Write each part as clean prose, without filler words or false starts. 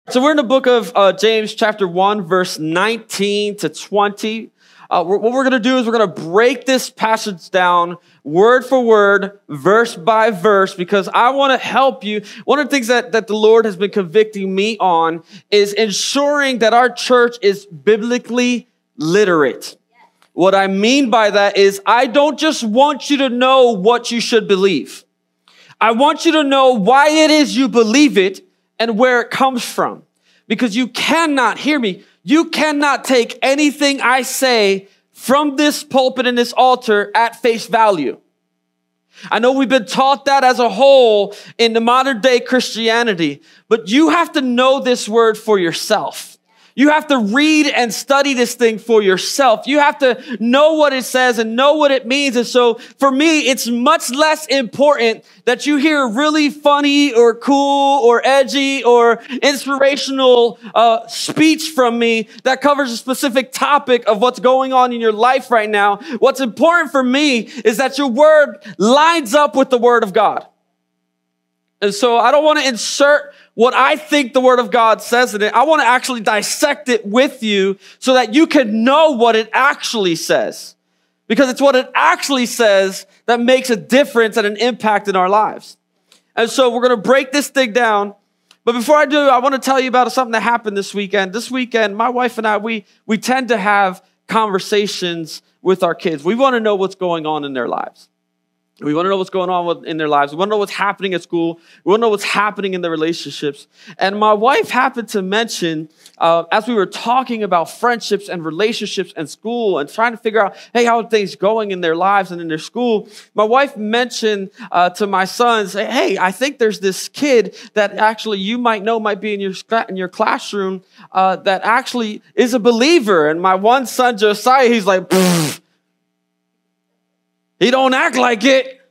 So we're in the book of James chapter 1, verse 19 to 20. What we're going to do is we're going to break this passage down word for word, verse by verse, because I want to help you. One of the things that the Lord has been convicting me on is ensuring that our church is biblically literate. What I mean by that is I don't just want you to know what you should believe. I want you to know why it is you believe it and where it comes from. Because you cannot, hear me, you cannot take anything I say from this pulpit and this altar at face value. I know we've been taught that as a whole in the modern day Christianity, but you have to know this word for yourself. You have to read and study this thing for yourself. You have to know what it says and know what it means. And so for me, it's much less important that you hear really funny or cool or edgy or inspirational speech from me that covers a specific topic of what's going on in your life right now. What's important for me is that your word lines up with the word of God. And so I don't want to insert what I think the word of God says in it. I want to actually dissect it with you so that you can know what it actually says. Because it's what it actually says that makes a difference and an impact in our lives. And so we're going to break this thing down. But before I do, I want to tell you about something that happened this weekend. This weekend, my wife and I, we tend to have conversations with our kids. We want to know what's going on in their lives. We want to know what's going on in their lives. We want to know what's happening at school. We want to know what's happening in their relationships. And my wife happened to mention, as we were talking about friendships and relationships and school and trying to figure out, hey, how are things going in their lives and in their school? My wife mentioned to my sons, hey, I think there's this kid that actually you might know might be in your classroom that actually is a believer. And my one son, Josiah, he's like, pfft. He don't act like it.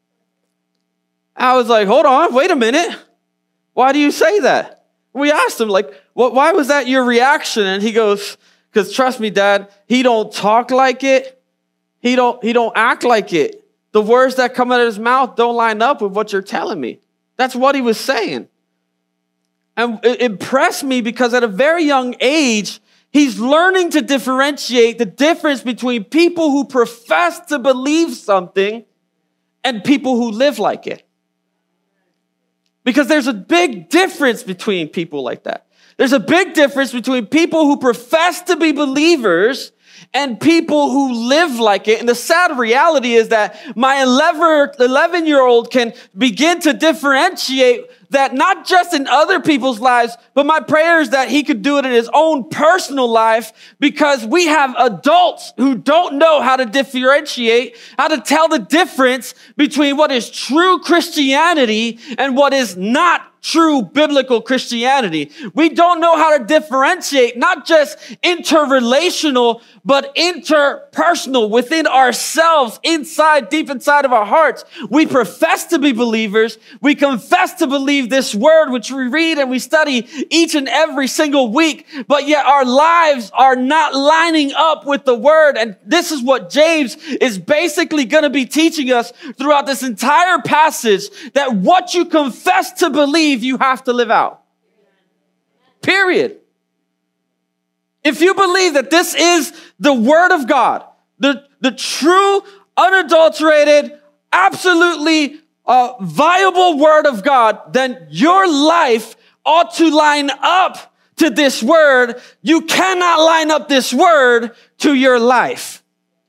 I was like, hold on, wait a minute. Why do you say that? We asked him, like, why was that your reaction? And he goes, because trust me, Dad, he don't talk like it. He don't act like it. The words that come out of his mouth don't line up with what you're telling me. That's what he was saying. And it impressed me because at a very young age, he's learning to differentiate the difference between people who profess to believe something and people who live like it. Because there's a big difference between people like that. There's a big difference between people who profess to be believers and people who live like it. And the sad reality is that my 11-year-old can begin to differentiate that not just in other people's lives, but my prayer is that he could do it in his own personal life, because we have adults who don't know how to differentiate, how to tell the difference between what is true Christianity and what is not true biblical Christianity. We don't know how to differentiate not just interrelational, but interpersonal within ourselves, deep inside of our hearts. We profess to be believers. We confess to believe this word, which we read and we study each and every single week, but yet our lives are not lining up with the word. And this is what James is basically going to be teaching us throughout this entire passage, that what you confess to believe, you have to live out. Period. If you believe that this is the word of God, the true, unadulterated, absolutely viable word of God, then your life ought to line up to this word. You cannot line up this word to your life.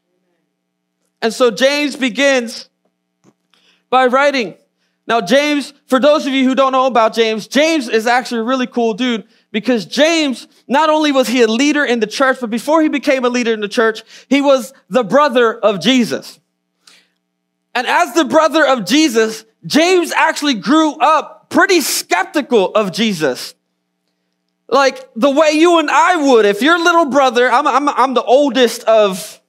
And so James begins by writing. Now, James, for those of you who don't know about James is actually a really cool dude, because James, not only was he a leader in the church, but before he became a leader in the church, he was the brother of Jesus. And as the brother of Jesus, James actually grew up pretty skeptical of Jesus. Like the way you and I would. If your little brother, I'm the oldest of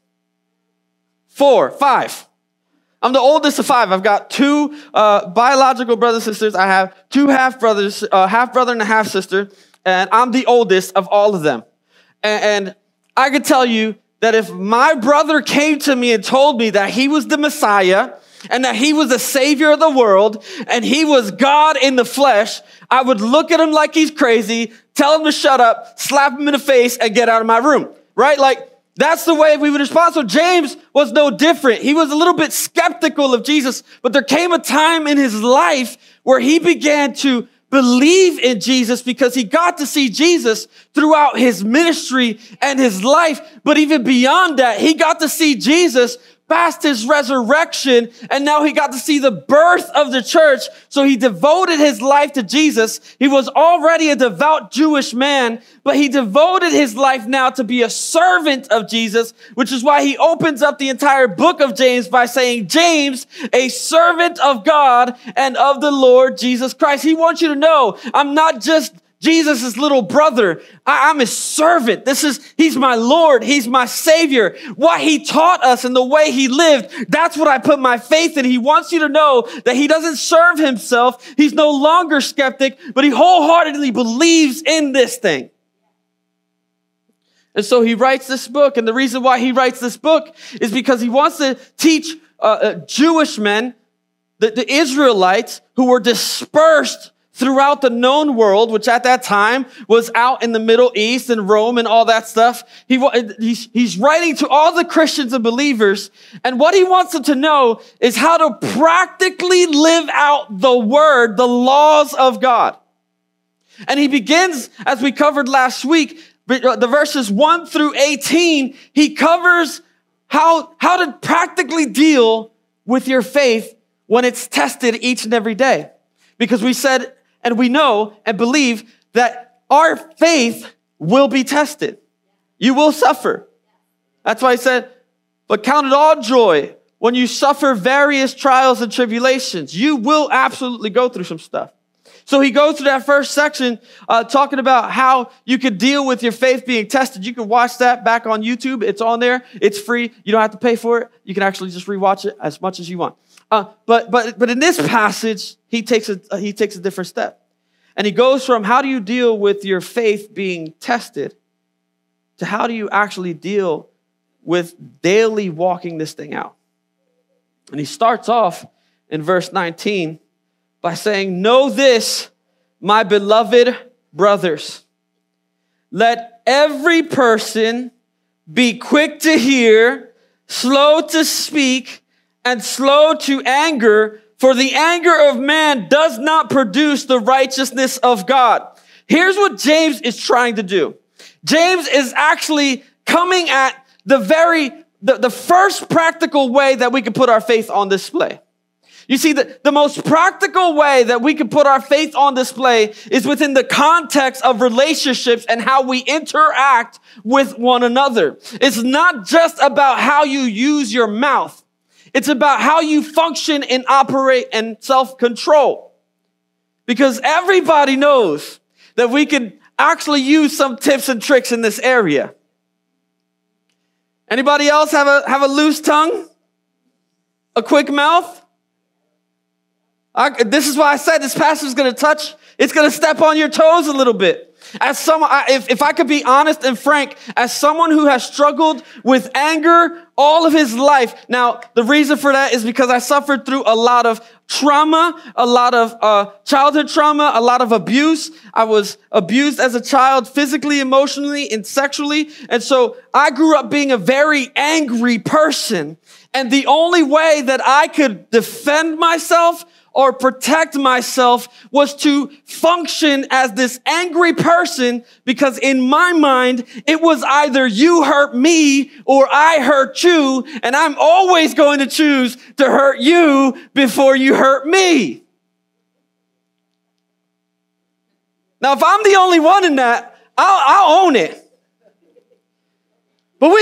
5. I'm the oldest of 5. I've got 2 biological brothers and sisters. I have 2 half-brothers, half brother and a half-sister, and I'm the oldest of all of them. And I could tell you that if my brother came to me and told me that he was the Messiah and that he was the savior of the world and he was God in the flesh, I would look at him like he's crazy, tell him to shut up, slap him in the face, and get out of my room, right? Like, that's the way we would respond. So James was no different. He was a little bit skeptical of Jesus, but there came a time in his life where he began to believe in Jesus because he got to see Jesus throughout his ministry and his life. But even beyond that, he got to see Jesus past his resurrection, and now he got to see the birth of the church. So he devoted his life to Jesus. He was already a devout Jewish man, but he devoted his life now to be a servant of Jesus, which is why he opens up the entire book of James by saying, James, a servant of God and of the Lord Jesus Christ. He wants you to know, I'm not just Jesus' little brother. I'm his servant. He's my Lord. He's my Savior. What he taught us and the way he lived, that's what I put my faith in. He wants you to know that he doesn't serve himself. He's no longer skeptic, but he wholeheartedly believes in this thing. And so he writes this book. And the reason why he writes this book is because he wants to teach Jewish men, the Israelites who were dispersed throughout the known world, which at that time was out in the Middle East and Rome and all that stuff. He's writing to all the Christians and believers. And what he wants them to know is how to practically live out the word, the laws of God. And he begins, as we covered last week, the verses 1 through 18, he covers how to practically deal with your faith when it's tested each and every day. Because we said, and we know and believe that our faith will be tested. You will suffer. That's why he said, but count it all joy when you suffer various trials and tribulations. You will absolutely go through some stuff. So he goes through that first section talking about how you could deal with your faith being tested. You can watch that back on YouTube. It's on there. It's free. You don't have to pay for it. You can actually just rewatch it as much as you want. But in this passage, he takes a different step. And he goes from how do you deal with your faith being tested to how do you actually deal with daily walking this thing out. And he starts off in verse 19 by saying, know this, my beloved brothers, let every person be quick to hear, slow to speak, and slow to anger, for the anger of man does not produce the righteousness of God. Here's what James is trying to do. James is actually coming at the first practical way that we can put our faith on display. You see, the most practical way that we can put our faith on display is within the context of relationships and how we interact with one another. It's not just about how you use your mouth. It's about how you function and operate and self-control. Because everybody knows that we can actually use some tips and tricks in this area. Anybody else have a loose tongue? A quick mouth? This is why I said this passage is going to step on your toes a little bit. As someone, if I could be honest and frank, as someone who has struggled with anger all of his life. Now, the reason for that is because I suffered through a lot of trauma, a lot of childhood trauma, a lot of abuse. I was abused as a child, physically, emotionally, and sexually. And so I grew up being a very angry person. And the only way that I could defend myself or protect myself was to function as this angry person, because in my mind, it was either you hurt me or I hurt you, and I'm always going to choose to hurt you before you hurt me. Now, if I'm the only one in that, I'll own it. But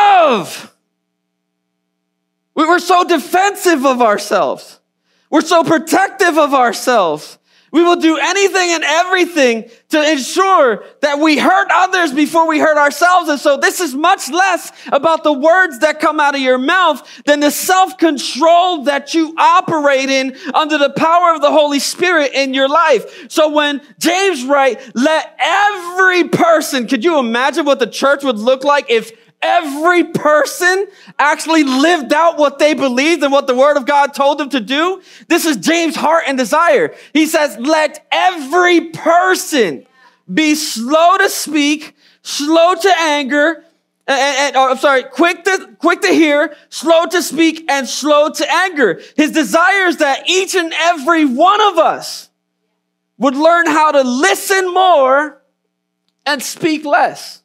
we're so defensive of ourselves. We're so protective of ourselves. We will do anything and everything to ensure that we hurt others before we hurt ourselves. And so this is much less about the words that come out of your mouth than the self-control that you operate in under the power of the Holy Spirit in your life. So when James writes, let every person, could you imagine what the church would look like if every person actually lived out what they believed and what the word of God told them to do? This is James' heart and desire. He says, let every person be slow to speak, slow to anger, quick to hear, slow to speak, and slow to anger. His desire is that each and every one of us would learn how to listen more and speak less.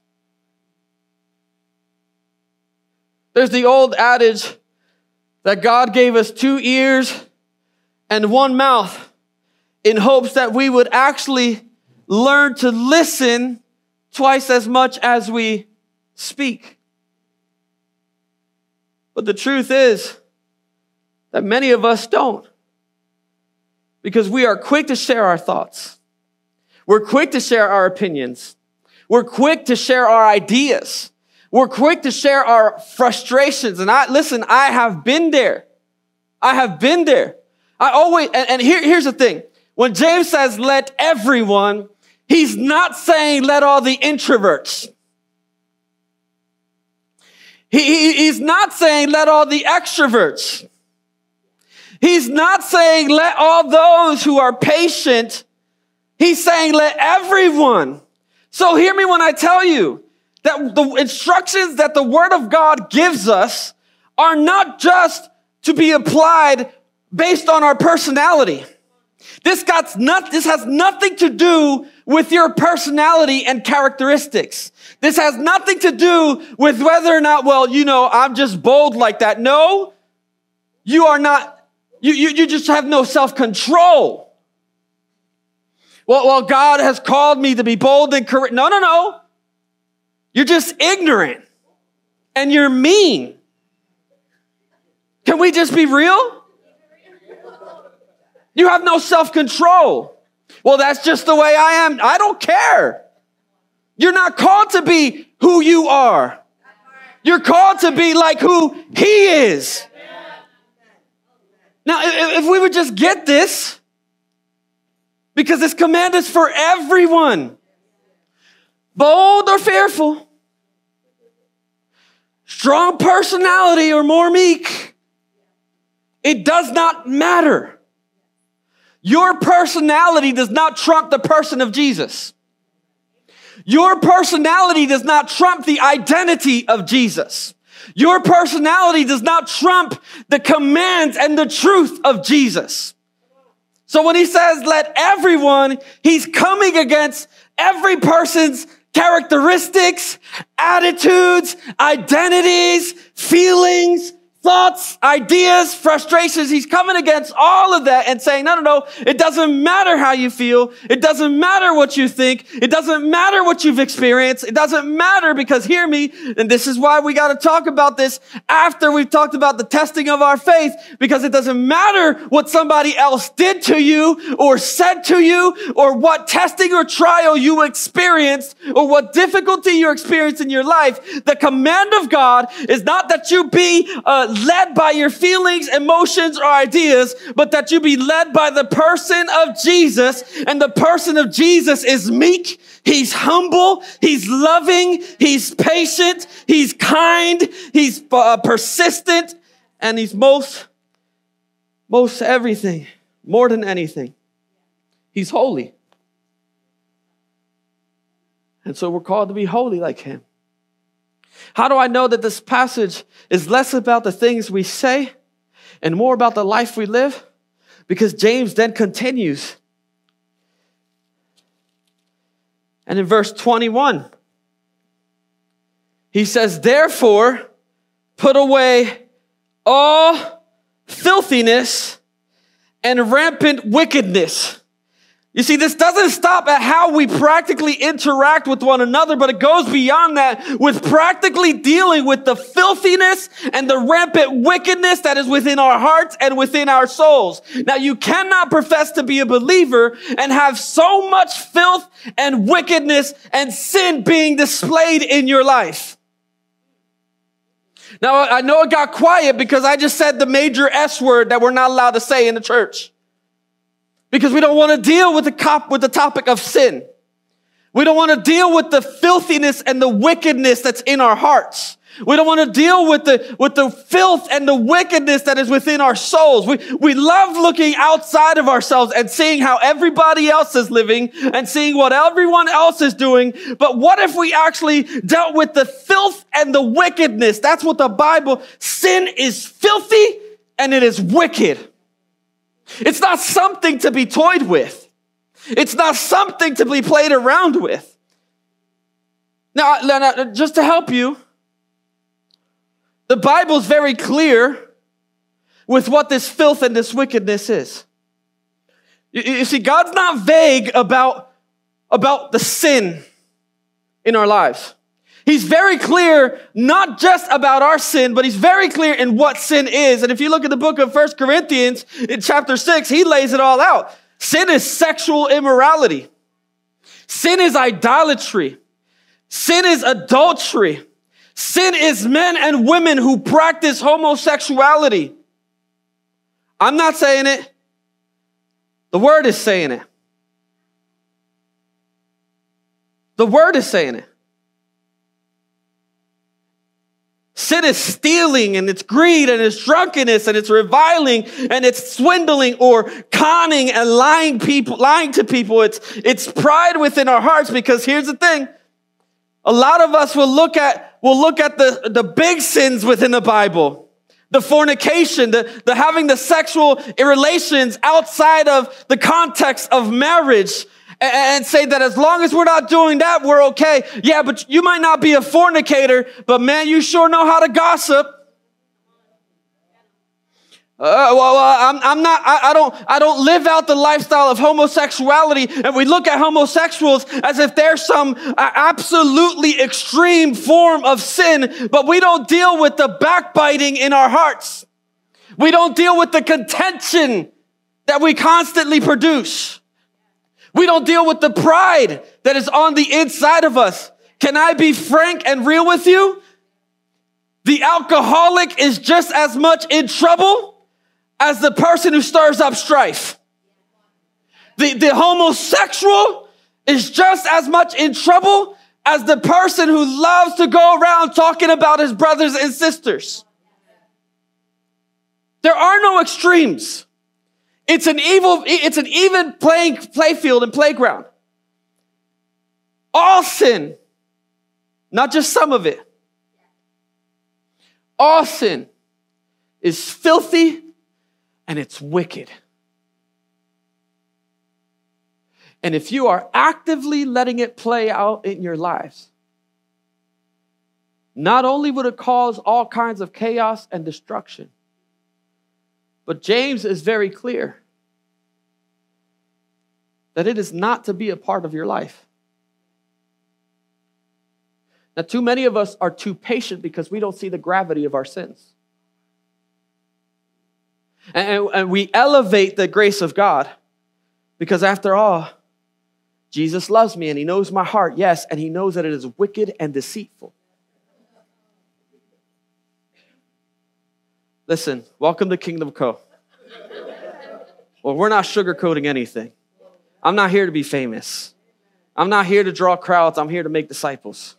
There's the old adage that God gave us 2 ears and 1 mouth in hopes that we would actually learn to listen twice as much as we speak. But the truth is that many of us don't, because we are quick to share our thoughts. We're quick to share our opinions. We're quick to share our ideas. We're quick to share our frustrations. And I have been there. I have been there. Here's the thing. When James says, let everyone, he's not saying let all the introverts. He's not saying let all the extroverts. He's not saying let all those who are patient. He's saying let everyone. So hear me when I tell you that the instructions that the Word of God gives us are not just to be applied based on our personality. This has nothing to do with your personality and characteristics. This has nothing to do with whether or not, I'm just bold like that. No, you are not. You just have no self-control. Well, God has called me to be bold and courageous. No. You're just ignorant and you're mean. Can we just be real? You have no self-control. Well, that's just the way I am. I don't care. You're not called to be who you are. You're called to be like who He is. Now, if we would just get this, because this command is for everyone, bold or fearful, strong personality or more meek, it does not matter. Your personality does not trump the person of Jesus. Your personality does not trump the identity of Jesus. Your personality does not trump the commands and the truth of Jesus. So when he says, let everyone, he's coming against every person's characteristics, attitudes, identities, feelings, thoughts, ideas, frustrations. He's coming against all of that and saying, no. It doesn't matter how you feel. It doesn't matter what you think. It doesn't matter what you've experienced. It doesn't matter, because hear me, and this is why we got to talk about this after we've talked about the testing of our faith, because it doesn't matter what somebody else did to you or said to you or what testing or trial you experienced or what difficulty you experienced in your life. The command of God is not that you be led by your feelings, emotions, or ideas, but that you be led by the person of Jesus. And the person of Jesus is meek. He's humble. He's loving. He's patient. He's kind. He's persistent. And he's most everything, more than anything. He's holy. And so we're called to be holy like Him. How do I know that this passage is less about the things we say and more about the life we live? Because James then continues. And in verse 21, he says, therefore, put away all filthiness and rampant wickedness. You see, this doesn't stop at how we practically interact with one another, but it goes beyond that with practically dealing with the filthiness and the rampant wickedness that is within our hearts and within our souls. Now, you cannot profess to be a believer and have so much filth and wickedness and sin being displayed in your life. Now, I know it got quiet because I just said the major S word that we're not allowed to say in the church. Because we don't want to deal with the topic of sin. We don't want to deal with the filthiness and the wickedness that's in our hearts. We don't want to deal with the filth and the wickedness that is within our souls. We love looking outside of ourselves and seeing how everybody else is living and seeing what everyone else is doing. But what if we actually dealt with the filth and the wickedness? That's what the Bible, sin is filthy and it is wicked. It's not something to be toyed with. It's not something to be played around with. Now, just to help you, the Bible's very clear with what this filth and this wickedness is. You see, God's not vague about the sin in our lives. He's very clear, not just about our sin, but he's very clear in what sin is. And if you look at the book of 1 Corinthians in chapter 6, he lays it all out. Sin is sexual immorality. Sin is idolatry. Sin is adultery. Sin is men and women who practice homosexuality. I'm not saying it. The Word is saying it. The Word is saying it. Sin is stealing, and it's greed, and it's drunkenness, and it's reviling, and it's swindling or conning and lying to people. It's pride within our hearts, because here's the thing. A lot of us will look at the big sins within the Bible. The fornication, the having the sexual relations outside of the context of marriage, and say that as long as we're not doing that, we're okay. Yeah, but you might not be a fornicator, but man, you sure know how to gossip. I don't live out the lifestyle of homosexuality, and we look at homosexuals as if they're some absolutely extreme form of sin, but we don't deal with the backbiting in our hearts. We don't deal with the contention that we constantly produce. We don't deal with the pride that is on the inside of us. Can I be frank and real with you? The alcoholic is just as much in trouble as the person who stirs up strife. The homosexual is just as much in trouble as the person who loves to go around talking about his brothers and sisters. There are no extremes. It's an even playfield and playground. All sin, not just some of it. All sin is filthy and it's wicked. And if you are actively letting it play out in your lives, not only would it cause all kinds of chaos and destruction, but James is very clear that it is not to be a part of your life. Now, too many of us are too patient because we don't see the gravity of our sins. And we elevate the grace of God because, after all, Jesus loves me and he knows my heart, yes, and he knows that it is wicked and deceitful. Listen, welcome to Kingdom Co. Well, we're not sugarcoating anything. I'm not here to be famous. I'm not here to draw crowds. I'm here to make disciples.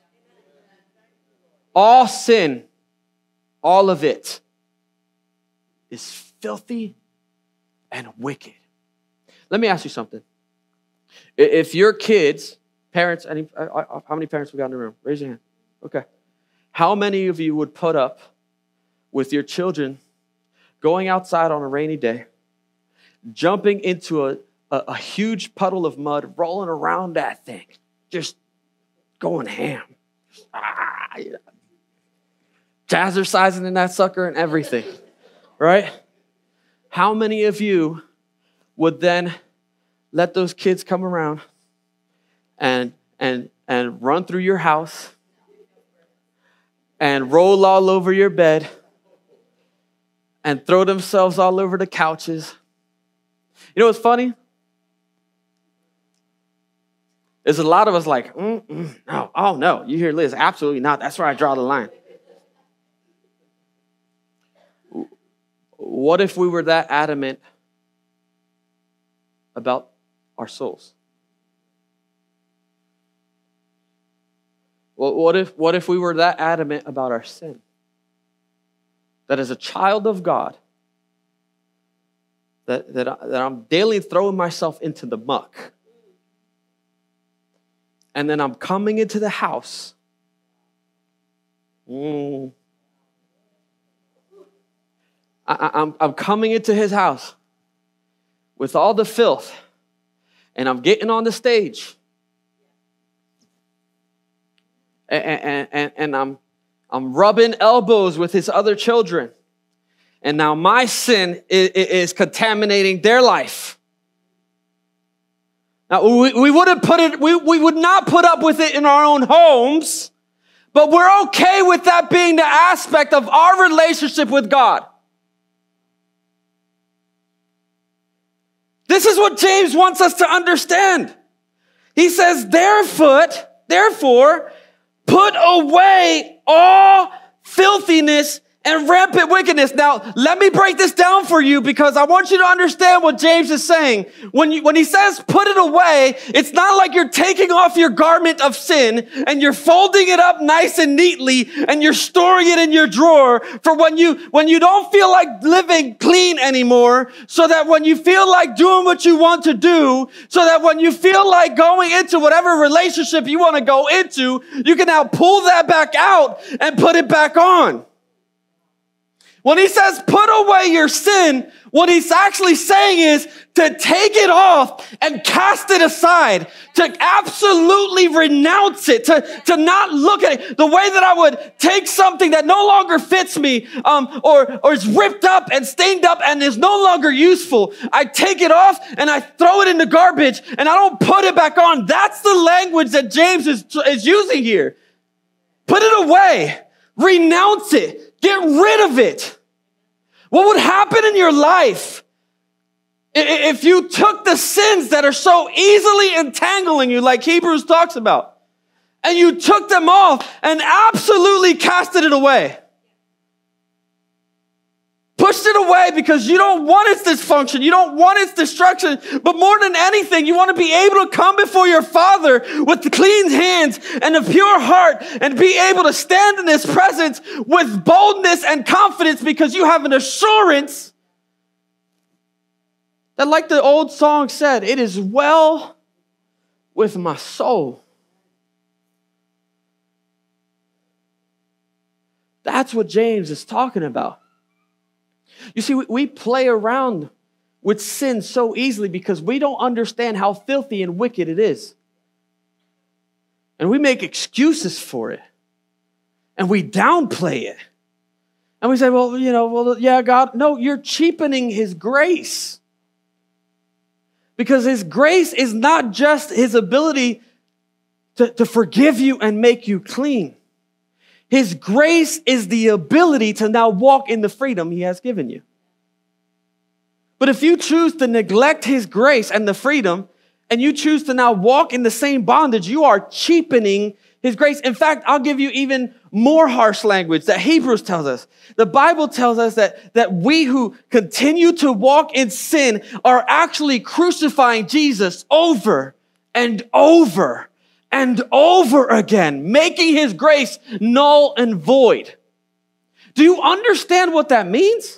All sin, all of it, is filthy and wicked. Let me ask you something. If your kids, parents, how many parents we got in the room? Raise your hand. Okay. How many of you would put up with your children going outside on a rainy day, jumping into a huge puddle of mud, rolling around that thing, just going ham, jazzercising in that sucker and everything, right? How many of you would then let those kids come around and run through your house and roll all over your bed and throw themselves all over the couches? You know what's funny? There's a lot of us like, no, oh no. You hear Liz, absolutely not. That's where I draw the line. What if we were that adamant about our souls? Well, what if we were that adamant about our sin? That as a child of God, that I'm daily throwing myself into the muck. And then I'm coming into the house. I'm coming into his house with all the filth. And I'm getting on the stage. And I'm rubbing elbows with his other children. And now my sin is contaminating their life. Now we would not put up with it in our own homes, but we're okay with that being the aspect of our relationship with God. This is what James wants us to understand. He says, therefore, put away all filthiness and rampant wickedness. Now, let me break this down for you because I want you to understand what James is saying. When he says put it away, it's not like you're taking off your garment of sin and you're folding it up nice and neatly and you're storing it in your drawer for when you don't feel like living clean anymore, so that when you feel like doing what you want to do, so that when you feel like going into whatever relationship you want to go into, you can now pull that back out and put it back on. When he says put away your sin, what he's actually saying is to take it off and cast it aside, to absolutely renounce it, to not look at it. The way that I would take something that no longer fits me, or is ripped up and stained up and is no longer useful, I take it off and I throw it in the garbage and I don't put it back on. That's the language that James is using here. Put it away. Renounce it. Get rid of it. What would happen in your life if you took the sins that are so easily entangling you, like Hebrews talks about, and you took them off and absolutely casted it away? Pushed it away because you don't want its dysfunction. You don't want its destruction. But more than anything, you want to be able to come before your Father with the clean hands and a pure heart and be able to stand in His presence with boldness and confidence because you have an assurance that, like the old song said, it is well with my soul. That's what James is talking about. You see, we play around with sin so easily because we don't understand how filthy and wicked it is. And we make excuses for it. And we downplay it. And we say, yeah, God. No, you're cheapening His grace. Because His grace is not just His ability to forgive you and make you clean. His grace is the ability to now walk in the freedom He has given you. But if you choose to neglect His grace and the freedom, and you choose to now walk in the same bondage, you are cheapening His grace. In fact, I'll give you even more harsh language that Hebrews tells us. The Bible tells us that we who continue to walk in sin are actually crucifying Jesus over and over and over again, making His grace null and void. Do you understand what that means?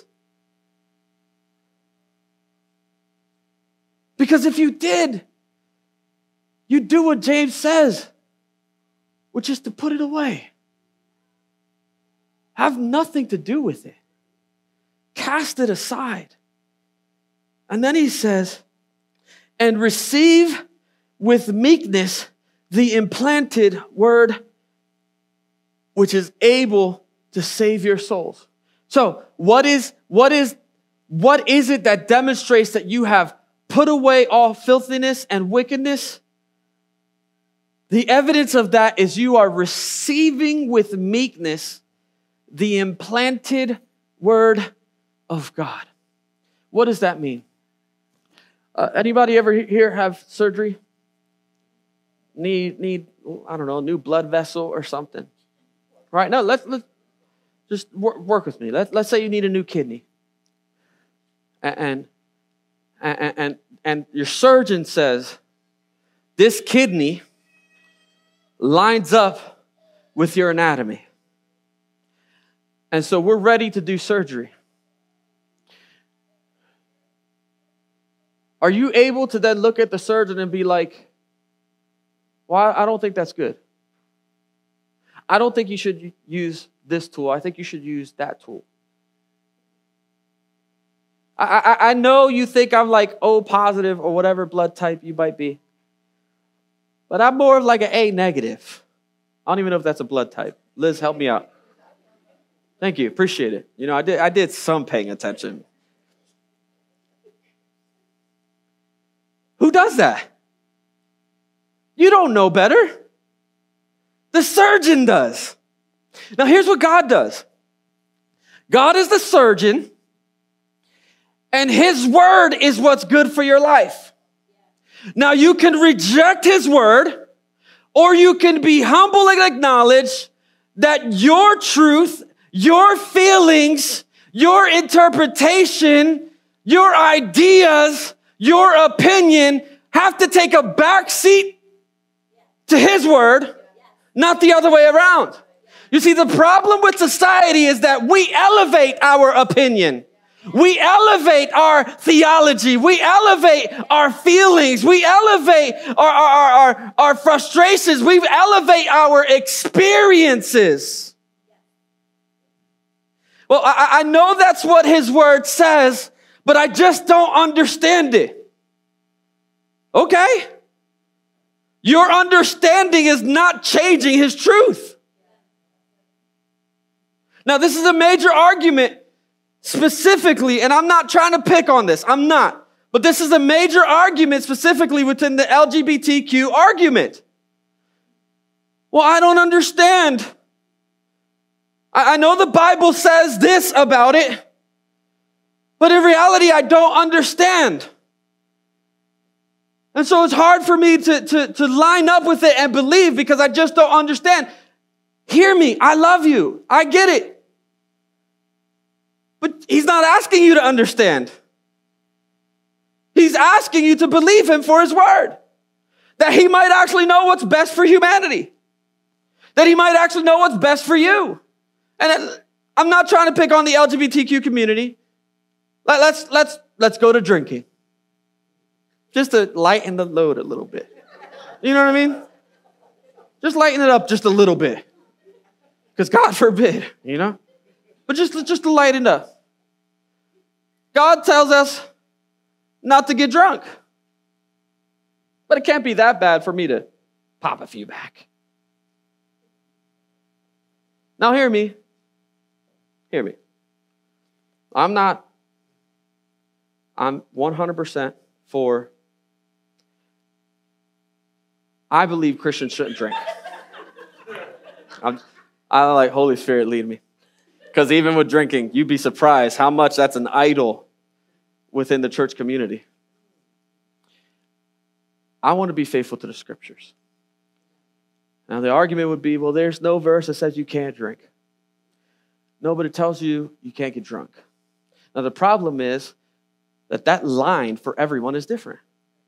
Because if you did, you'd do what James says, which is to put it away. Have nothing to do with it. Cast it aside. And then he says, and receive with meekness the implanted word, which is able to save your souls. So what is it that demonstrates that you have put away all filthiness and wickedness? The evidence of that is you are receiving with meekness the implanted word of God. What does that mean? Anybody ever here have surgery? Need I don't know, a new blood vessel or something? Right? No, let's just work with me. Let's say you need a new kidney. And your surgeon says, this kidney lines up with your anatomy. And so we're ready to do surgery. Are you able to then look at the surgeon and be like, well, I don't think that's good. I don't think you should use this tool. I think you should use that tool. I know you think I'm like O positive or whatever blood type you might be. But I'm more of like an A negative. I don't even know if that's a blood type. Liz, help me out. Thank you. Appreciate it. You know, I did some paying attention. Who does that? You don't know better. The surgeon does. Now, here's what God does. God is the surgeon, and his word is what's good for your life. Now, you can reject his word, or you can be humble and acknowledge that your truth, your feelings, your interpretation, your ideas, your opinion have to take a back seat to his word, not the other way around. You see, the problem with society is that we elevate our opinion. We elevate our theology. We elevate our feelings. We elevate our frustrations. We elevate our experiences. Well, I know that's what his word says, but I just don't understand it. Okay. Your understanding is not changing his truth. Now, this is a major argument specifically, and I'm not trying to pick on this. I'm not. But this is a major argument specifically within the LGBTQ argument. Well, I don't understand. I know the Bible says this about it, but in reality, I don't understand. And so it's hard for me to line up with it and believe because I just don't understand. Hear me. I love you. I get it. But he's not asking you to understand. He's asking you to believe him for his word. That he might actually know what's best for humanity. That he might actually know what's best for you. And I'm not trying to pick on the LGBTQ community. Let's go to drinking. Just to lighten the load a little bit. You know what I mean? Just lighten it up just a little bit. Because God forbid, you know? But just to lighten up. God tells us not to get drunk. But it can't be that bad for me to pop a few back. Now hear me. Hear me. I'm 100% for, I believe Christians shouldn't drink. I like Holy Spirit lead me. Because even with drinking, you'd be surprised how much that's an idol within the church community. I want to be faithful to the scriptures. Now the argument would be, well, there's no verse that says you can't drink. Nobody tells you you can't get drunk. Now the problem is that line for everyone is different.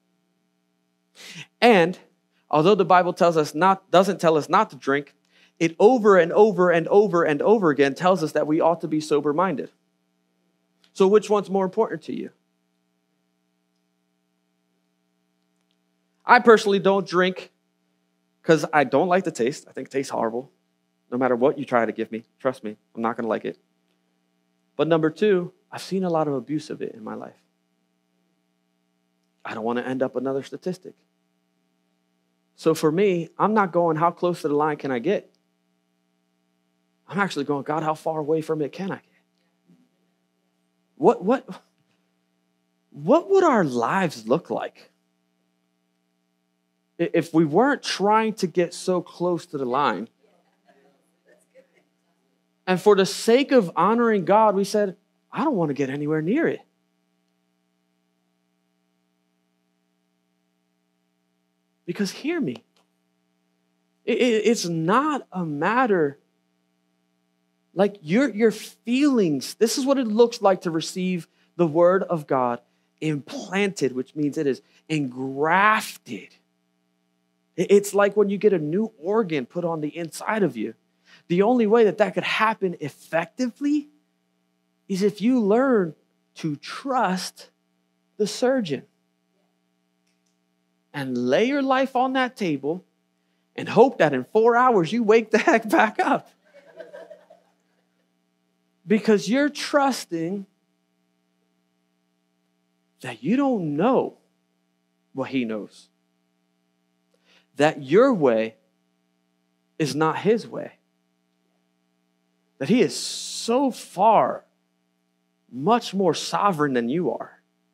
And although the Bible doesn't tell us not to drink, it over and over and over and over again tells us that we ought to be sober-minded. So which one's more important to you? I personally don't drink because I don't like the taste. I think it tastes horrible. No matter what you try to give me, trust me, I'm not going to like it. But number two, I've seen a lot of abuse of it in my life. I don't want to end up another statistic. So for me, I'm not going, how close to the line can I get? I'm actually going, God, how far away from it can I get? What would our lives look like if we weren't trying to get so close to the line? And for the sake of honoring God, we said, I don't want to get anywhere near it. Because hear me, it's not a matter like your feelings. This is what it looks like to receive the word of God implanted, which means it is engrafted It's like when you get a new organ put on the inside of you. The only way that could happen effectively is if you learn to trust the surgeon and lay your life on that table and hope that in 4 hours you wake the heck back up. Because you're trusting that you don't know what he knows. That your way is not his way. That he is so far, much more sovereign than you are.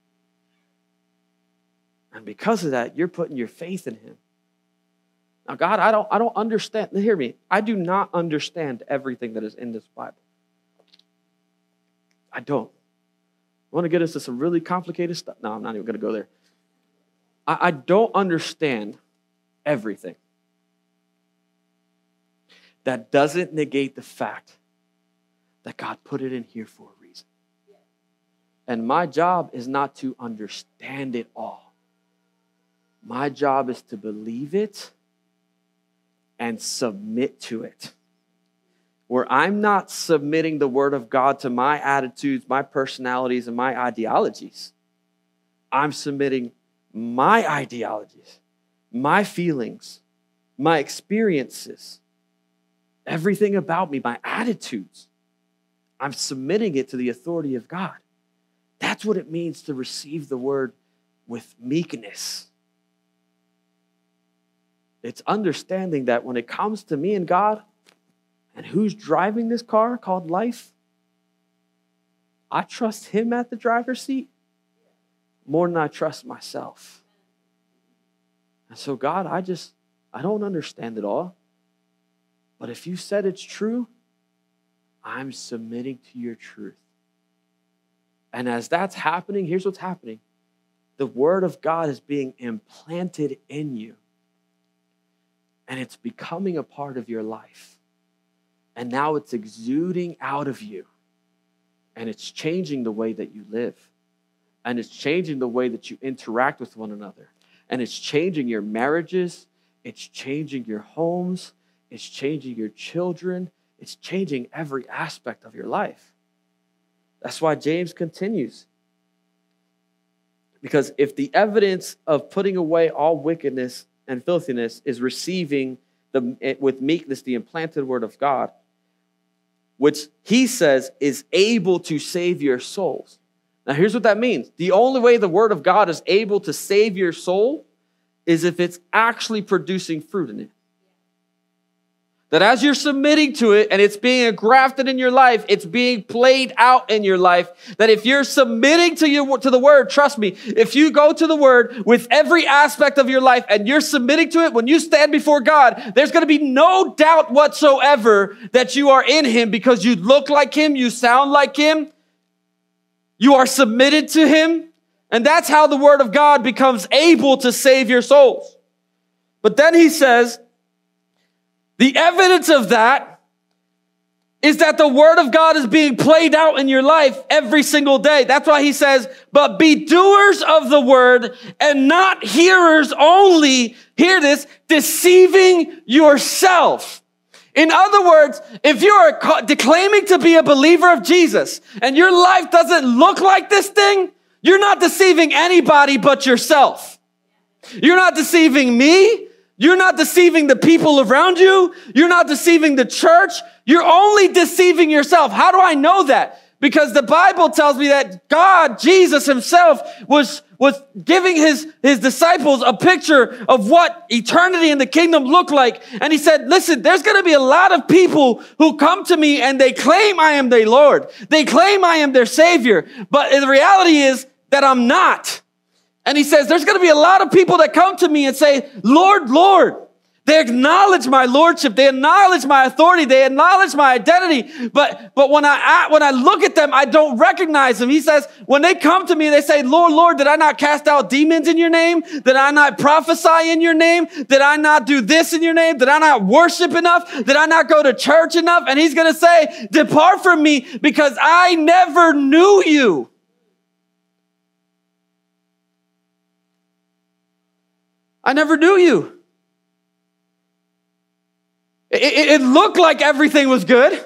And because of that, you're putting your faith in him. Now, God, I don't understand. Hear me. I do not understand everything that is in this Bible. I don't. I want to get us to some really complicated stuff. No, I'm not even going to go there. I don't understand everything. That doesn't negate the fact that God put it in here for a reason. And my job is not to understand it all. My job is to believe it and submit to it. Where I'm not submitting the word of God to my attitudes, my personalities, and my ideologies. I'm submitting my ideologies, my feelings, my experiences, everything about me, my attitudes. I'm submitting it to the authority of God. That's what it means to receive the word with meekness. It's understanding that when it comes to me and God, and who's driving this car called life, I trust him at the driver's seat more than I trust myself. And so, God, I don't understand it all. But if you said it's true, I'm submitting to your truth. And as that's happening, here's what's happening. The word of God is being implanted in you. And it's becoming a part of your life. And now it's exuding out of you. And it's changing the way that you live. And it's changing the way that you interact with one another. And it's changing your marriages. It's changing your homes. It's changing your children. It's changing every aspect of your life. That's why James continues. Because if the evidence of putting away all wickedness and filthiness is receiving with meekness the implanted word of God, which he says is able to save your souls. Now here's what that means. The only way the word of God is able to save your soul is if it's actually producing fruit in it. That as you're submitting to it and it's being engrafted in your life, it's being played out in your life. That if you're submitting to the word, trust me, if you go to the word with every aspect of your life and you're submitting to it, when you stand before God, there's going to be no doubt whatsoever that you are in him because you look like him, you sound like him, you are submitted to him. And that's how the word of God becomes able to save your souls. But then he says, the evidence of that is that the word of God is being played out in your life every single day. That's why he says, but be doers of the word and not hearers only, hear this, deceiving yourself. In other words, if you are declaiming to be a believer of Jesus and your life doesn't look like this thing, you're not deceiving anybody but yourself. You're not deceiving me. You're not deceiving the people around you. You're not deceiving the church. You're only deceiving yourself. How do I know that? Because the Bible tells me that God, Jesus himself, was giving his disciples a picture of what eternity in the kingdom looked like. And he said, listen, there's going to be a lot of people who come to me and they claim I am their Lord. They claim I am their Savior. But the reality is that I'm not. And he says, there's going to be a lot of people that come to me and say, Lord, Lord. They acknowledge my lordship. They acknowledge my authority. They acknowledge my identity. But when I look at them, I don't recognize them. He says, when they come to me, they say, Lord, Lord, did I not cast out demons in your name? Did I not prophesy in your name? Did I not do this in your name? Did I not worship enough? Did I not go to church enough? And he's going to say, depart from me because I never knew you. I never knew you. It looked like everything was good.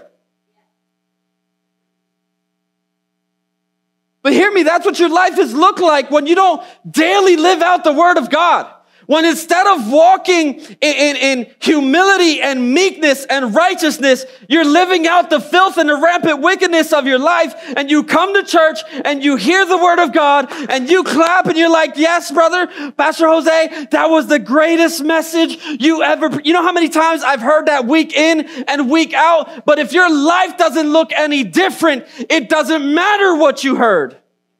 But hear me, that's what your life has looked like when you don't daily live out the word of God. When instead of walking in humility and meekness and righteousness, you're living out the filth and the rampant wickedness of your life, and you come to church and you hear the word of God and you clap and you're like, yes, brother, Pastor Jose, that was the greatest message you ever. You know how many times I've heard that week in and week out? But if your life doesn't look any different, it doesn't matter what you heard.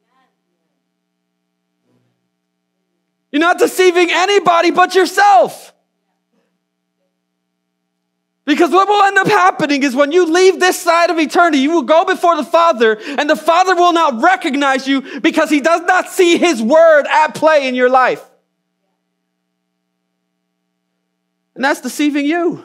You're not deceiving anybody but yourself. Because what will end up happening is when you leave this side of eternity, you will go before the Father, and the Father will not recognize you because he does not see his word at play in your life. And that's deceiving you.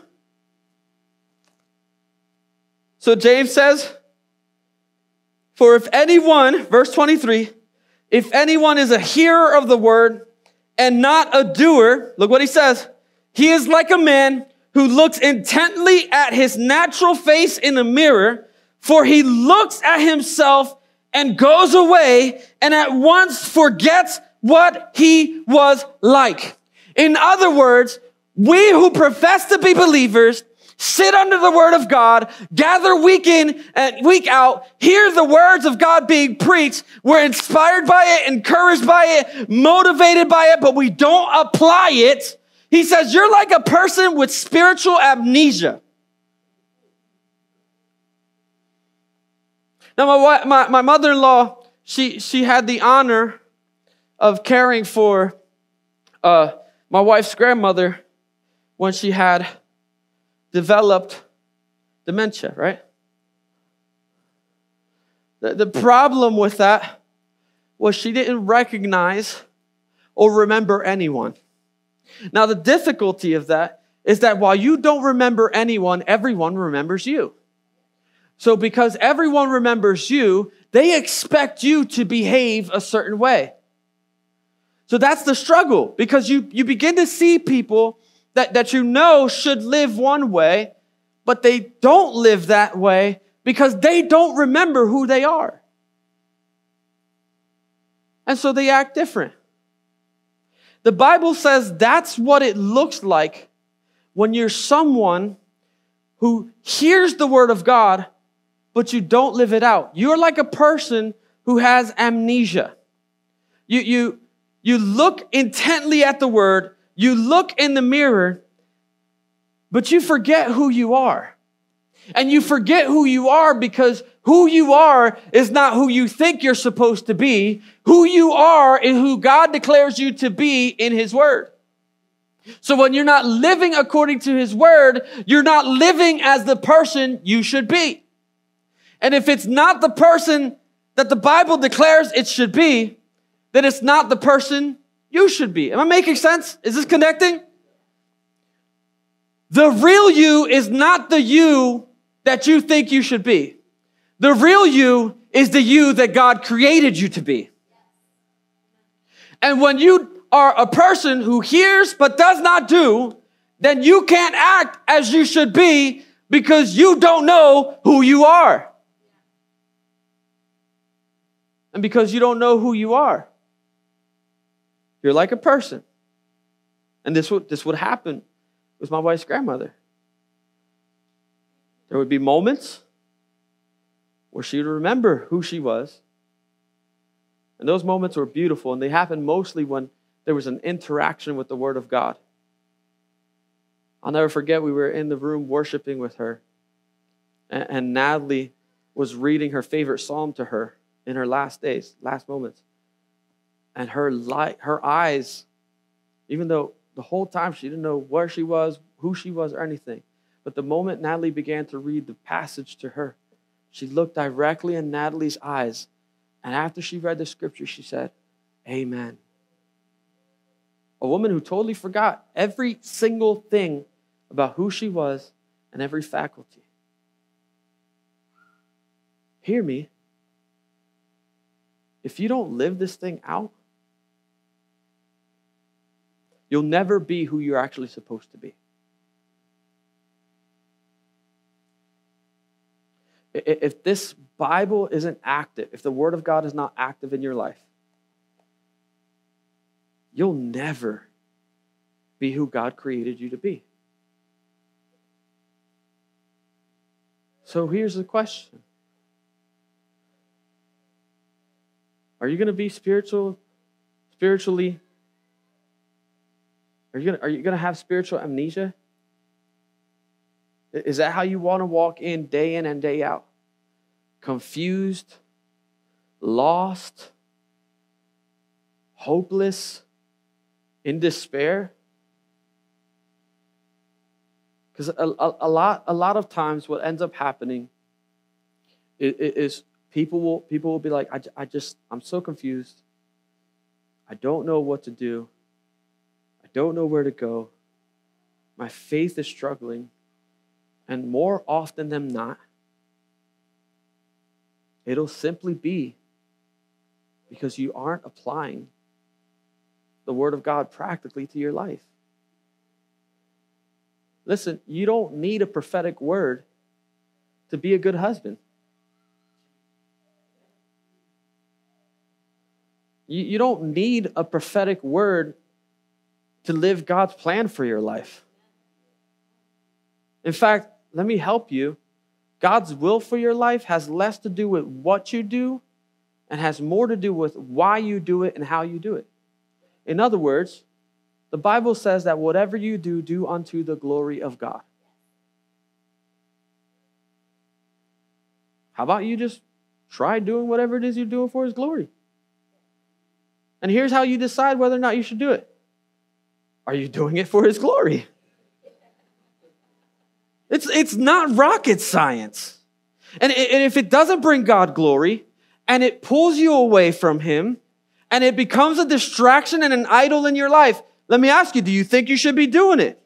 So James says, for if anyone, verse 23, if anyone is a hearer of the word and not a doer, look what he says. He is like a man who looks intently at his natural face in a mirror, for he looks at himself and goes away and at once forgets what he was like. In other words, we who profess to be believers sit under the word of God, gather week in and week out, hear the words of God being preached. We're inspired by it, encouraged by it, motivated by it, but we don't apply it. He says, you're like a person with spiritual amnesia. Now, my mother-in-law, she had the honor of caring for my wife's grandmother when she had developed dementia, right? The problem with that was she didn't recognize or remember anyone. Now, the difficulty of that is that while you don't remember anyone, everyone remembers you. So because everyone remembers you, they expect you to behave a certain way. So that's the struggle, because you begin to see people that you know should live one way, but they don't live that way because they don't remember who they are. And so they act different. The Bible says that's what it looks like when you're someone who hears the word of God, but you don't live it out. You're like a person who has amnesia. You look intently at the word, you look in the mirror, but you forget who you are. And you forget who you are because who you are is not who you think you're supposed to be. Who you are is who God declares you to be in his word. So when you're not living according to his word, you're not living as the person you should be. And if it's not the person that the Bible declares it should be, then it's not the person you should be. Am I making sense? Is this connecting? The real you is not the you that you think you should be. The real you is the you that God created you to be. And when you are a person who hears but does not do, then you can't act as you should be because you don't know who you are. And because you don't know who you are, you're like a person. And this would happen with my wife's grandmother. There would be moments where she would remember who she was. And those moments were beautiful, and they happened mostly when there was an interaction with the Word of God. I'll never forget, we were in the room worshiping with her, and Natalie was reading her favorite psalm to her in her last days, last moments. And her eyes, even though the whole time she didn't know where she was, who she was, or anything, but the moment Natalie began to read the passage to her, she looked directly in Natalie's eyes, and after she read the scripture, she said, "Amen." A woman who totally forgot every single thing about who she was and every faculty. Hear me. If you don't live this thing out, you'll never be who you're actually supposed to be. If this Bible isn't active, if the Word of God is not active in your life, you'll never be who God created you to be. So here's the question. Are you going to be spiritually? Are you going to have spiritual amnesia? Is that how you want to walk in and day out? Confused, lost, hopeless, in despair? Because a lot of times what ends up happening is people will be like, I'm so confused. I don't know what to do. I don't know where to go. My faith is struggling. And more often than not, it'll simply be because you aren't applying the Word of God practically to your life. Listen, you don't need a prophetic word to be a good husband. You don't need a prophetic word to live God's plan for your life. In fact, let me help you. God's will for your life has less to do with what you do and has more to do with why you do it and how you do it. In other words, the Bible says that whatever you do, do unto the glory of God. How about you just try doing whatever it is you're doing for His glory? And here's how you decide whether or not you should do it. Are you doing it for His glory? It's not rocket science. And if it doesn't bring God glory, and it pulls you away from Him, and it becomes a distraction and an idol in your life, let me ask you, do you think you should be doing it?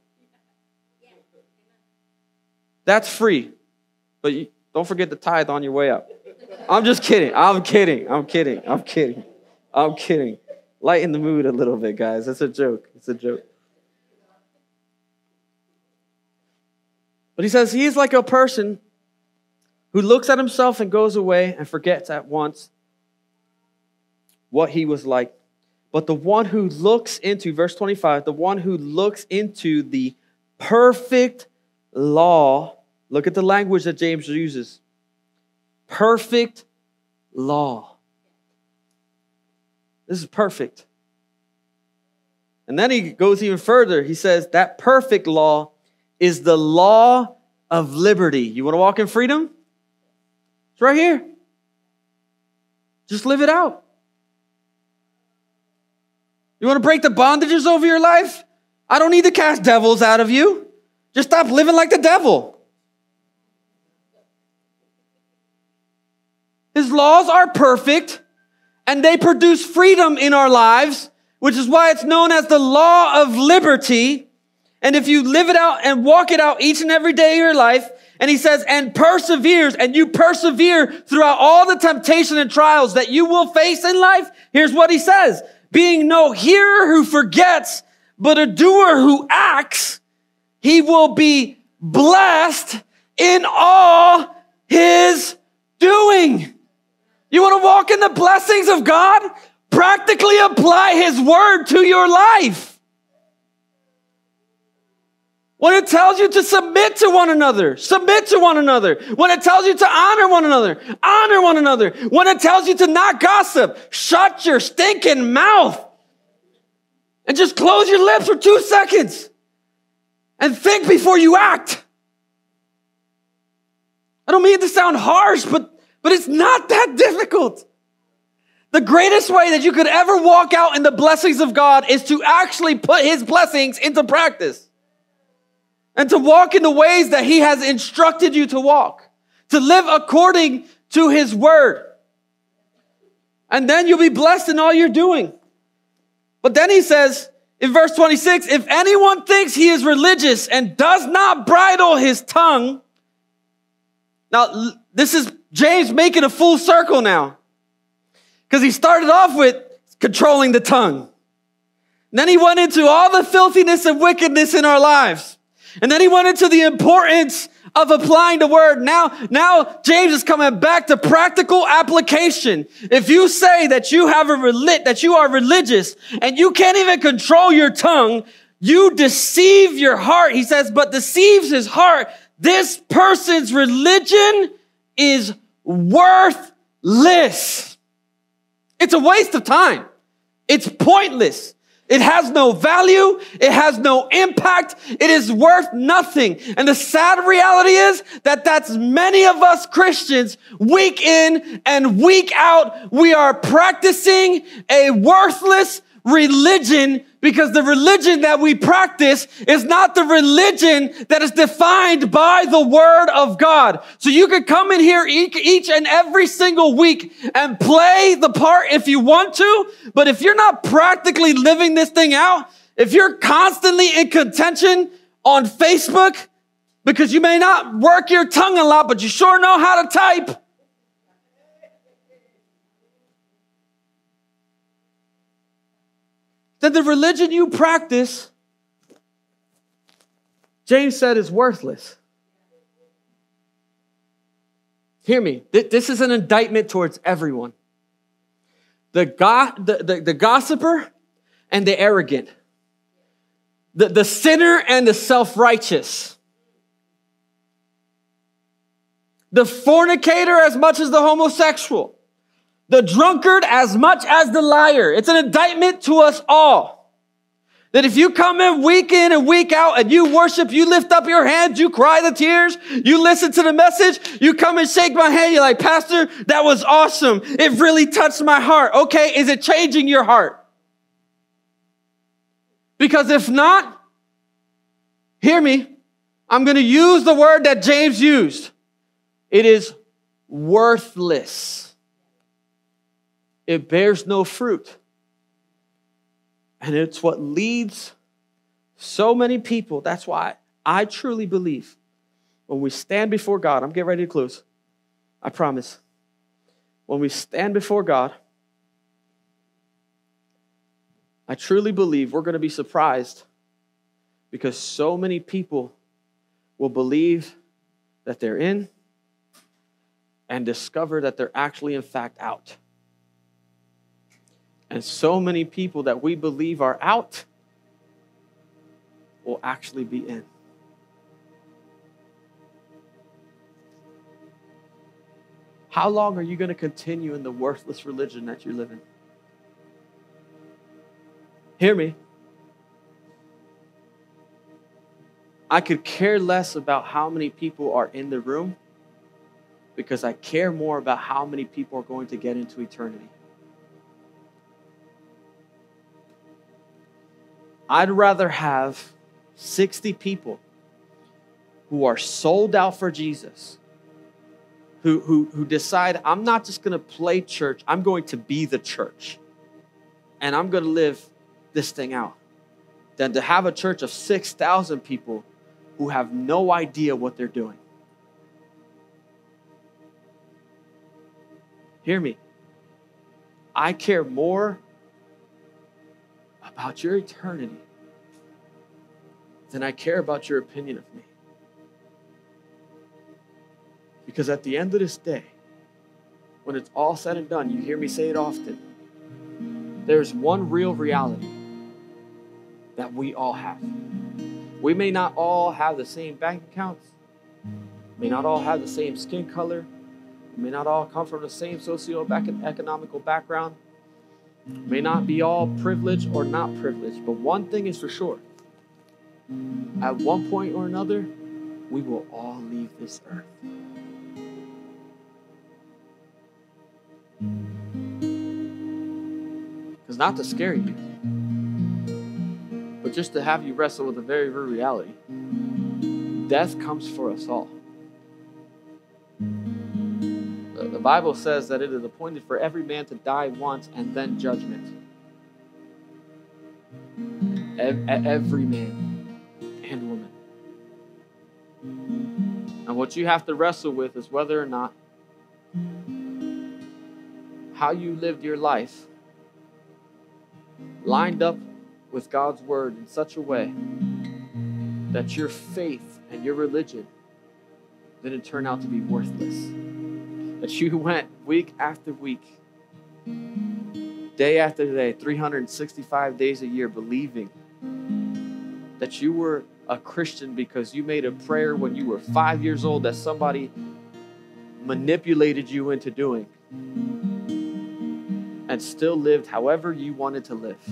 That's free. But don't forget the tithe on your way out. I'm just kidding. I'm kidding. Lighten the mood a little bit, guys. It's a joke. But he says he is like a person who looks at himself and goes away and forgets at once what he was like. But the one who looks into, verse 25, the one who looks into the perfect law, look at the language that James uses. Perfect law. This is perfect. And then he goes even further. He says that perfect law is the law of liberty. You want to walk in freedom? It's right here. Just live it out. You want to break the bondages over your life? I don't need to cast devils out of you. Just stop living like the devil. His laws are perfect, and they produce freedom in our lives, which is why it's known as the law of liberty. And if you live it out and walk it out each and every day of your life, and he says, and perseveres, and you persevere throughout all the temptation and trials that you will face in life, here's what he says. Being no hearer who forgets, but a doer who acts, he will be blessed in all his doing. You want to walk in the blessings of God? Practically apply His word to your life. When it tells you to submit to one another, submit to one another. When it tells you to honor one another, honor one another. When it tells you to not gossip, shut your stinking mouth and just close your lips for 2 seconds and think before you act. I don't mean to sound harsh, but it's not that difficult. The greatest way that you could ever walk out in the blessings of God is to actually put His blessings into practice. And to walk in the ways that He has instructed you to walk. To live according to His word. And then you'll be blessed in all you're doing. But then he says in verse 26, if anyone thinks he is religious and does not bridle his tongue. Now, this is James making a full circle now. Because he started off with controlling the tongue. And then he went into all the filthiness and wickedness in our lives. And then he went into the importance of applying the word. Now James is coming back to practical application. If you say that you are religious and you can't even control your tongue, you deceive your heart. He says, but deceives his heart. This person's religion is worthless. It's a waste of time. It's pointless. It has no value. It has no impact. It is worth nothing. And the sad reality is that that's many of us Christians, week in and week out, we are practicing a worthless religion because the religion that we practice is not the religion that is defined by the word of God. So you could come in here each and every single week and play the part if you want to, but if you're not practically living this thing out, if you're constantly in contention on Facebook because you may not work your tongue a lot, but you sure know how to type, then the religion you practice, James said, is worthless. Hear me. This is an indictment towards everyone. The gossiper and the arrogant. The sinner and the self-righteous. The fornicator as much as the homosexual. The drunkard as much as the liar. It's an indictment to us all. That if you come in and week out and you worship, you lift up your hands, you cry the tears, you listen to the message, you come and shake my hand, you're like, Pastor, that was awesome. It really touched my heart. Okay, is it changing your heart? Because if not, hear me, I'm going to use the word that James used. It is worthless. It bears no fruit. And it's what leads so many people. That's why I truly believe when we stand before God, I'm getting ready to close. I promise. When we stand before God, I truly believe we're going to be surprised because so many people will believe that they're in and discover that they're actually in fact out. And so many people that we believe are out will actually be in. How long are you going to continue in the worthless religion that you're living? Hear me. I could care less about how many people are in the room because I care more about how many people are going to get into eternity. I'd rather have 60 people who are sold out for Jesus, who decide, I'm not just going to play church, I'm going to be the church. And I'm going to live this thing out, than to have a church of 6,000 people who have no idea what they're doing. Hear me. I care more about your eternity than I care about your opinion of me. Because at the end of this day, when it's all said and done, you hear me say it often, there's one real reality that we all have. We may not all have the same bank accounts, may not all have the same skin color, we may not all come from the same socio-economical background, may not be all privileged or not privileged, but one thing is for sure. At one point or another, we will all leave this earth. Because not to scare you, but just to have you wrestle with a very real reality. Death comes for us all. The Bible says that it is appointed for every man to die once and then judgment. Every man and woman. And what you have to wrestle with is whether or not how you lived your life lined up with God's word in such a way that your faith and your religion then it turned out to be worthless. That you went week after week, day after day, 365 days a year, believing that you were a Christian because you made a prayer when you were 5 years old that somebody manipulated you into doing, and still lived however you wanted to live.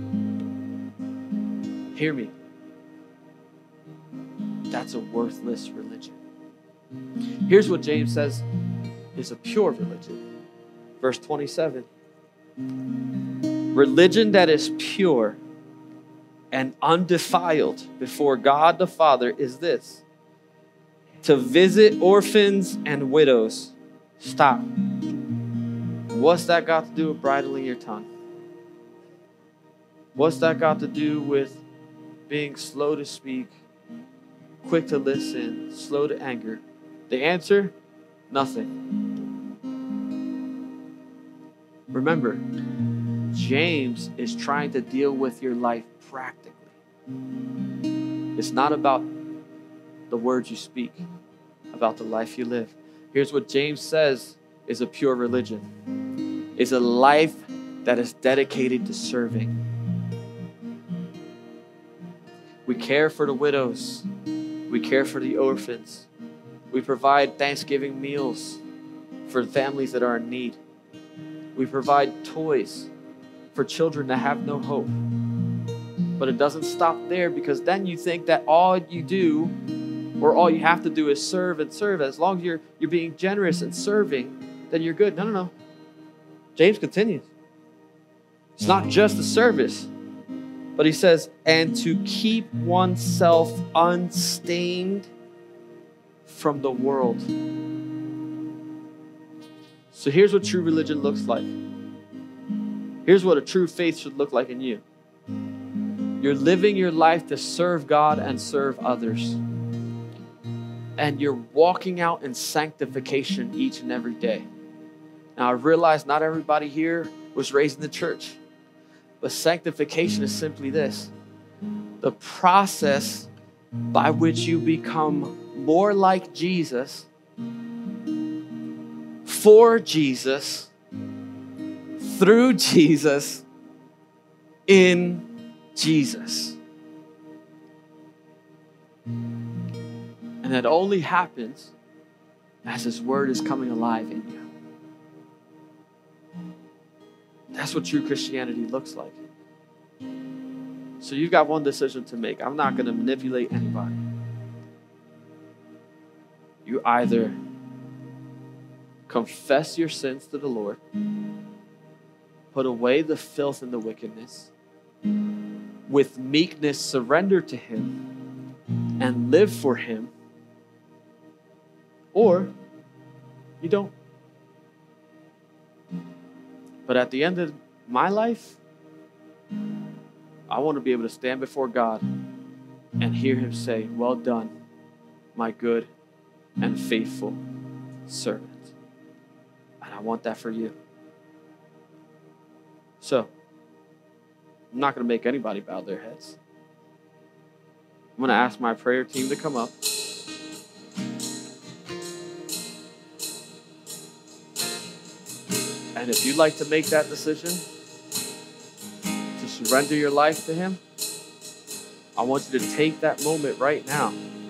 Hear me. That's a worthless religion. Here's what James says is a pure religion. Verse 27. Religion that is pure and undefiled before God the Father is this: to visit orphans and widows. Stop. What's that got to do with bridling your tongue? What's that got to do with being slow to speak, quick to listen, slow to anger? The answer, nothing. Remember, James is trying to deal with your life practically. It's not about the words you speak, about the life you live. Here's what James says is a pure religion. It's a life that is dedicated to serving. We care for the widows. We care for the orphans. We provide Thanksgiving meals for families that are in need. We provide toys for children that have no hope. But it doesn't stop there, because then you think that all you do, or all you have to do, is serve and serve. As long as you're being generous and serving, then you're good. No. James continues. It's not just a service, but he says, and to keep oneself unstained from the world. So here's what true religion looks like. Here's what a true faith should look like in you. You're living your life to serve God and serve others. And you're walking out in sanctification each and every day. Now, I realize not everybody here was raised in the church. But sanctification is simply this: the process by which you become more like Jesus, for Jesus, through Jesus, in Jesus. And that only happens as His Word is coming alive in you. That's what true Christianity looks like. So you've got one decision to make. I'm not going to manipulate anybody. You either confess your sins to the Lord, put away the filth and the wickedness, with meekness surrender to Him, and live for Him, or you don't. But at the end of my life, I want to be able to stand before God and hear Him say, "Well done, my good and faithful servant." And I want that for you. So, I'm not going to make anybody bow their heads. I'm going to ask my prayer team to come up. And if you'd like to make that decision to surrender your life to Him, I want you to take that moment right now.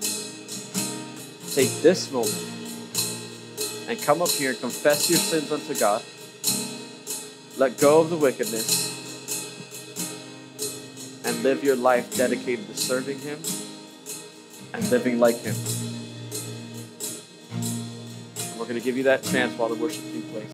Take this moment and come up here and confess your sins unto God. Let go of the wickedness and live your life dedicated to serving Him and living like Him. And we're going to give you that chance while the worship team plays.